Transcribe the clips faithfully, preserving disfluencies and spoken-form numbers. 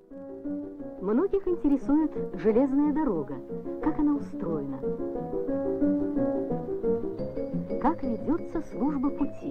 Многих интересует железная дорога, как она устроена, как ведется служба пути.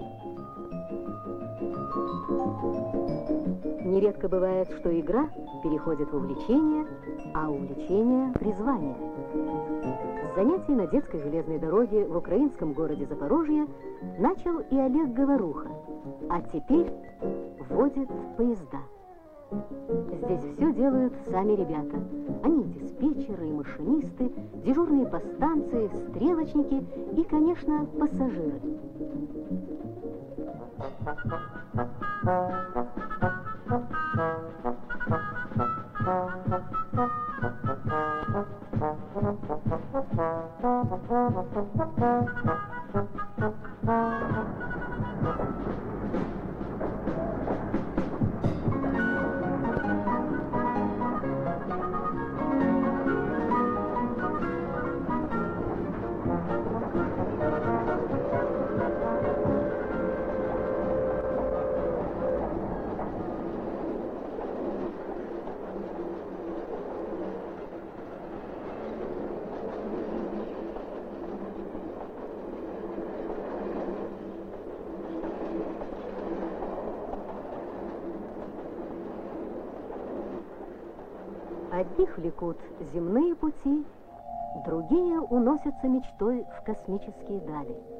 Нередко бывает, что игра переходит в увлечение, а увлечение – призвание. Занятия на детской железной дороге в украинском городе Запорожье начал и Олег Говоруха, а теперь водит поезда. Здесь все делают сами ребята. Они и диспетчеры, и машинисты, дежурные по станции, стрелочники и, конечно, пассажиры. Одних влекут земные пути, другие уносятся мечтой в космические дали.